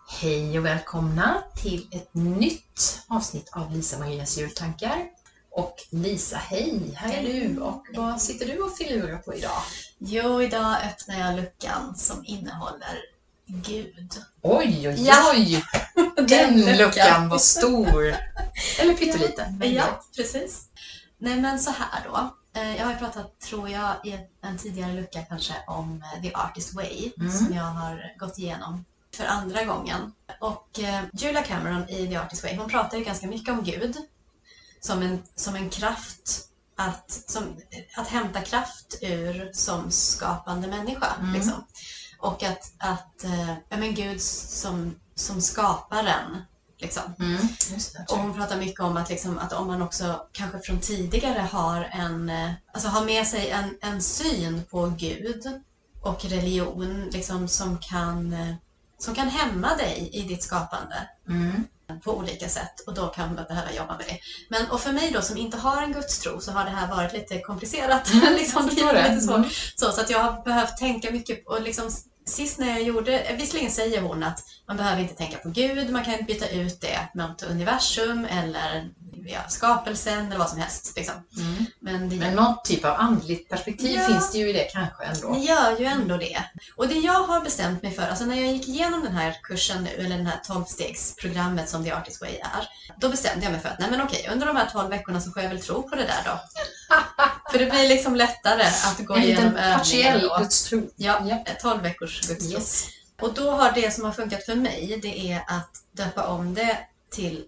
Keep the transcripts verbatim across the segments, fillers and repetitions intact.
Hej och välkomna till ett nytt avsnitt av Lisa Marias jultankar. Och Lisa, hej, här är du. Och vad sitter du och filurar på idag? Jo, idag öppnar jag luckan som innehåller Gud. Oj, oj, Ja. oj! Den luckan var stor. Eller pytteliten. Ja, ja, precis. Nej, men så här då. Jag har pratat, tror jag, i en tidigare lucka kanske om The Artist Way, mm. som jag har gått igenom för andra gången. Och eh, Julia Cameron i The Artist Way, hon pratar ju ganska mycket om Gud som en, som en kraft att, som, att hämta kraft ur som skapande människa. Mm. Liksom. Och att, att eh, men Gud som, som skaparen. Liksom. Mm, just det, och hon pratar mycket om att, liksom, att om man också kanske från tidigare har en, alltså har med sig en, en syn på Gud och religion liksom, som, kan, som kan hämma dig i ditt skapande mm. på olika sätt, och då kan man behöva jobba med det. Men, och för mig då som inte har en gudstro så har det här varit lite komplicerat. Mm, liksom, det är lite svårt. Mm. Så, så att jag har behövt tänka mycket och liksom, sist när jag gjorde, visserligen säger hon att man behöver inte tänka på Gud, man kan byta ut det mot universum eller ja, skapelsen eller vad som helst. Liksom. Mm. Men, det, Men någon typ av andligt perspektiv ja, finns det ju i det kanske ändå. Det gör ju ändå det. Och det jag har bestämt mig för, alltså när jag gick igenom den här kursen nu, eller den här tolv-stegsprogrammet som The Artist Way är, då bestämde jag mig för att nej men okej, under de här tolv veckorna så får jag väl tro på det där då. För det blir liksom lättare att gå en igenom övningen. En partiell gudstro. Ja, ja, tolv veckors gudstro. Yes. Och då har det som har funkat för mig, det är att döpa om det till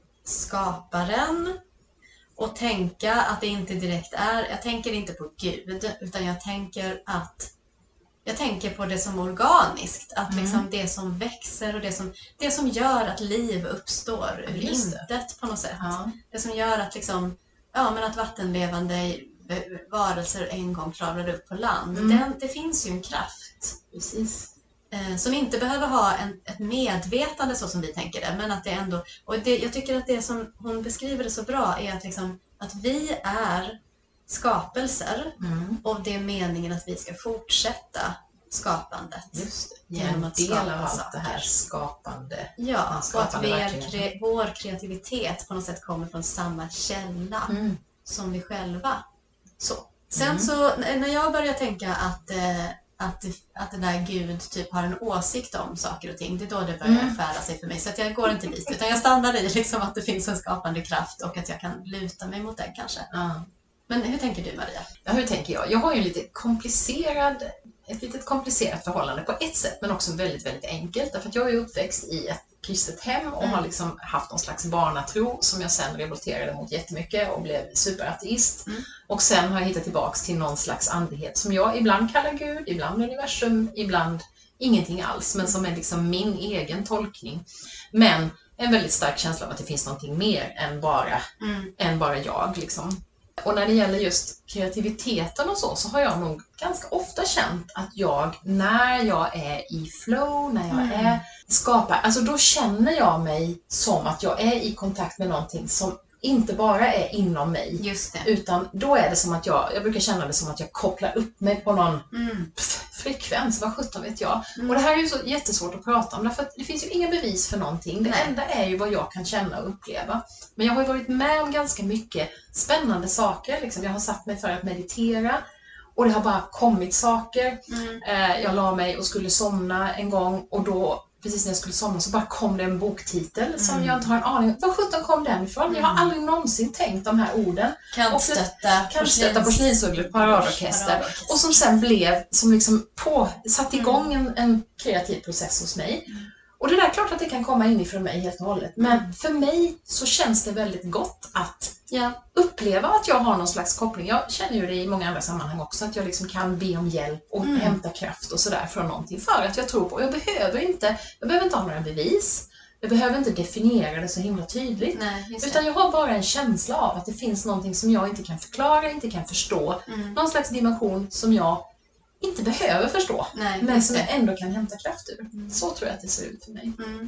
skaparen och tänka att det inte direkt är, jag tänker inte på Gud, utan jag tänker att jag tänker på det som organiskt, att mm. liksom det som växer och det som, det som gör att liv uppstår ur intet på något sätt. Ja. Det som gör att liksom, ja, men att vattenlevande varelser en gång kravlade upp på land. Mm. Den, det finns ju en kraft. Precis. Eh, som inte behöver ha en, ett medvetande så som vi tänker det. Men att det ändå, och det, jag tycker att det som hon beskriver det så bra är att, liksom, att vi är skapelser. Mm. Och det är meningen att vi ska fortsätta skapandet. Just det. Genom att del av allt saker. Det här skapande. Ja, och att vi är, kre, vår kreativitet på något sätt kommer från samma källa mm. som vi själva. Så. Sen mm. så när jag börjar tänka att, eh, att, att det där Gud typ har en åsikt om saker och ting, det är då det börjar mm. färda sig för mig. Så att jag går inte dit, utan jag stannar i liksom att det finns en skapande kraft och att jag kan luta mig mot den kanske. Mm. Men hur tänker du, Maria? Ja, hur tänker jag? Jag har ju en lite komplicerad, ett litet komplicerat förhållande på ett sätt, men också väldigt, väldigt enkelt. Därför att jag är uppväxt i ett kristet hem och mm. har liksom haft någon slags barnatro som jag sen revolterade mot jättemycket och blev superateist. Mm. Och sen har jag hittat tillbaks till någon slags andlighet som jag ibland kallar Gud, ibland universum, ibland ingenting alls, men som är liksom min egen tolkning. Men en väldigt stark känsla av att det finns någonting mer än bara, mm. än bara jag liksom. Och när det gäller just kreativiteten och så, så har jag nog ganska ofta känt att jag, när jag är i flow, när jag mm. är skapar, alltså då känner jag mig som att jag är i kontakt med någonting som inte bara är inom mig. Just det. Utan då är det som att jag, jag brukar känna det som att jag kopplar upp mig på någon mm. pff, frekvens, vad sjutton vet jag. Mm. Och det här är ju så jättesvårt att prata om, därför att det finns ju inga bevis för någonting. Det Nej. enda är ju vad jag kan känna och uppleva. Men jag har ju varit med om ganska mycket spännande saker. Liksom. Jag har satt mig för att meditera och det har bara kommit saker. Mm. Eh, jag la mig och skulle somna en gång och då precis när jag skulle somna så bara kom det en boktitel mm. som jag inte har en aning om. Vad sjutton kom den ifrån? Mm. Jag har aldrig någonsin tänkt de här orden. Kantstötta, Kantstötta porslinsugglor, paradorkester. Och som sen blev, som liksom på, satt igång mm. en, en kreativ process hos mig. Mm. Och det där är klart att det kan komma inifrån mig helt och hållet. Men mm. för mig så känns det väldigt gott att ja, uppleva att jag har någon slags koppling. Jag känner ju det i många andra sammanhang också. Att jag liksom kan be om hjälp och mm. hämta kraft och sådär från någonting. För att jag tror på. Jag behöver inte, jag behöver inte ha några bevis. Jag behöver inte definiera det så himla tydligt. Nej, utan jag har bara en känsla av att det finns någonting som jag inte kan förklara, inte kan förstå. Mm. Någon slags dimension som jag inte behöver förstå. Nej, men som jag ändå kan hämta kraft ur. Mm. Så tror jag att det ser ut för mig. Mm.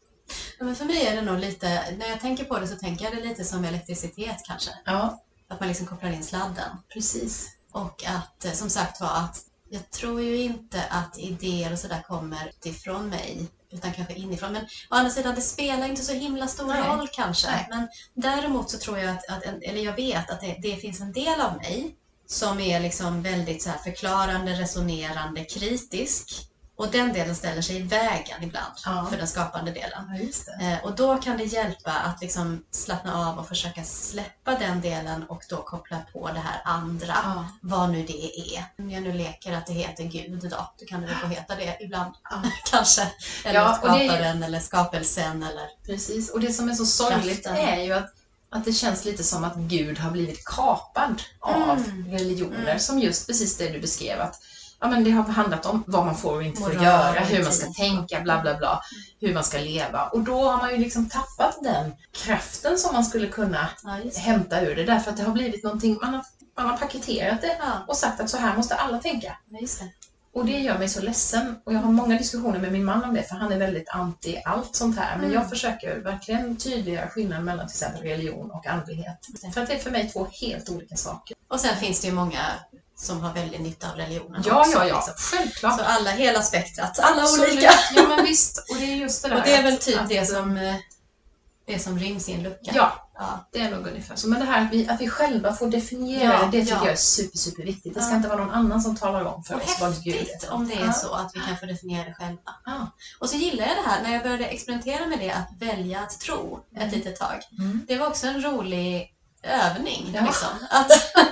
Ja, men för mig är det nog lite, när jag tänker på det så tänker jag det lite som elektricitet kanske. Ja. Att man liksom kopplar in sladden. Precis. Och att, som sagt var, att jag tror ju inte att idéer och sådär kommer ifrån mig, utan kanske inifrån. Men å andra sidan, det spelar inte så himla stor Nej. roll kanske. Nej. Men däremot så tror jag att, att en, eller jag vet att det, det finns en del av mig som är liksom väldigt så här förklarande, resonerande, kritisk. Och den delen ställer sig i vägen ibland Ja. för den skapande delen. Ja, just det. Eh, och då kan det hjälpa att liksom slappna av och försöka släppa den delen och då koppla på det här andra, Ja. vad nu det är. Om jag nu leker att det heter Gud då, då kan det väl få heta det ibland, Ja. kanske. Eller Ja, och det är ju- skaparen eller skapelsen eller... Precis, och det som är så sorgligt Kraften. är ju att, att det känns lite som att Gud har blivit kapad av Mm. religioner, Mm. som just precis det du beskrev, att ja, men det har handlat om vad man får och inte får Moral, göra, hur man ska etik. tänka, bla bla bla, hur man ska leva. Och då har man ju liksom tappat den kraften som man skulle kunna Ja, just det. hämta ur det, därför att det har blivit någonting, man har, man har paketerat det Ja, och sagt att så här måste alla tänka. ja, just det. Och det gör mig så ledsen. Och jag har många diskussioner med min man om det, för han är väldigt anti allt sånt här. Men Mm. jag försöker verkligen tydliggöra skillnaden mellan till exempel religion och andlighet. För att det är för mig två helt olika saker. Och sen finns det ju många som har väldigt nytta av religionen Ja, också, ja, ja. liksom. Självklart. Så alla, hela spektrat, alla Absolut. olika. Ja, men visst. Och det är just det där. Och det är väl att- typ att- det som, eh, det som ryms i en lucka. Ja, Ja. det är nog ungefär så. Men det här att vi, att vi själva får definiera Ja, det, det tycker ja. jag är super, super viktigt. Det ska Ja. inte vara någon annan som talar om för Och oss vad Gud häftigt är. om det är Ja. så att vi kan få definiera det själva. Ja. Och så gillar jag det här, när jag började experimentera med det, att välja att tro ett Mm. litet tag. Mm. Det var också en rolig övning. Ja. Liksom. Att,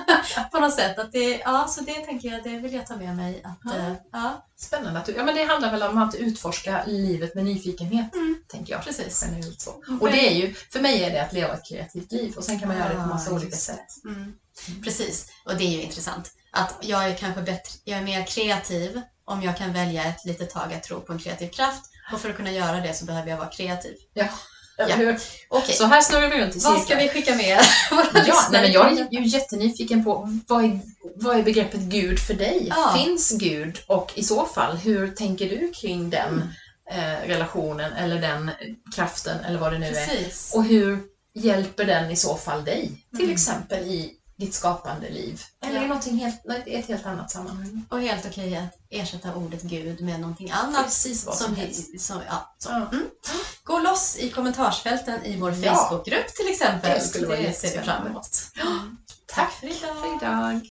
på något sätt. Att det, ja, så det tänker jag, det vill jag ta med mig. Att, Ja. eh, ja, Spännande. Att du, ja, men det handlar väl om att utforska livet med nyfikenhet, Mm. tänker jag. precis. Generellt så. Och det är ju, för mig är det att leva ett kreativt liv, och sen kan man göra det på massa Ah, olika just det. sätt. Mm. Precis, och det är ju intressant. Att jag är kanske bättre, jag är mer kreativ om jag kan välja ett litet tag att tro på en kreativ kraft. Och för att kunna göra det så behöver jag vara kreativ. Ja. Ja. Eller hur? Okej, Så här snurrar vi runt i vad ska cirklar. vi skicka med? Ja, nej, men jag är ju jättenyfiken på vad är, vad är begreppet Gud för dig? Ja. Finns Gud? Och i så fall, hur tänker du kring den Mm. eh, relationen eller den kraften eller vad det nu är? Precis. Och hur hjälper den i så fall dig? Till Mm. exempel i ditt skapande liv. Eller Ja. i någonting helt, i ett helt annat sammanhang. Och helt okej att ersätta ordet Gud med någonting annat. Precis vad som Som, helst. som, ja, så. Ja. Mm. Gå loss i kommentarsfälten i vår Ja. Facebookgrupp till exempel. Det skulle vara det ser vi jättespännande. fram emot. Tack för idag. för idag.